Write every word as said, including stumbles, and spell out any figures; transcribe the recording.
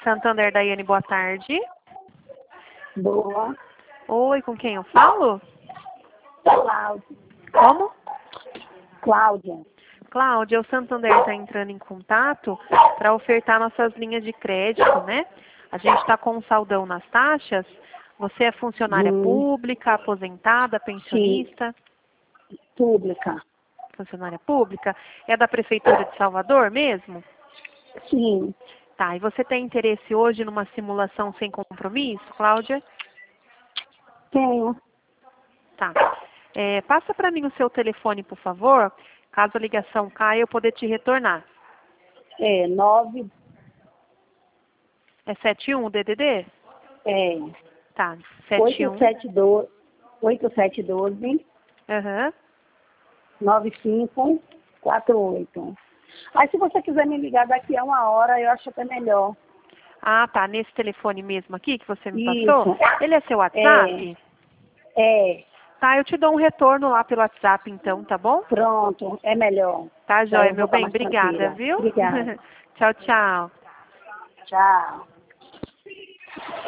Santander, Daiane, boa tarde. Boa. Oi, com quem eu falo? Cláudia. Como? Cláudia. Cláudia, o Santander está entrando em contato para ofertar nossas linhas de crédito, né? A gente está com um saldão nas taxas. Você é funcionária Hum. pública, aposentada, pensionista? Sim. Pública. Funcionária pública? É da Prefeitura de Salvador mesmo? Sim. Tá, e você tem interesse hoje numa simulação sem compromisso, Cláudia? Tenho. Tá. É, passa para mim o seu telefone, por favor. Caso a ligação caia, eu poder te retornar. É, nove. É sete um o D D D? É. Tá, sete um. oito sete dois. oito sete um dois. Aham. nove cinco quatro oito. Aí, se você quiser me ligar daqui a uma hora, eu acho até melhor. Ah, tá. Nesse telefone mesmo aqui que você me Isso. passou? Ele é seu WhatsApp? É. Tá, eu te dou um retorno lá pelo WhatsApp então, tá bom? Pronto. É melhor. Tá, Daí joia, eu vou meu estar bem. mais Obrigada, tranquila. viu? Obrigada. Tchau, tchau. Tchau.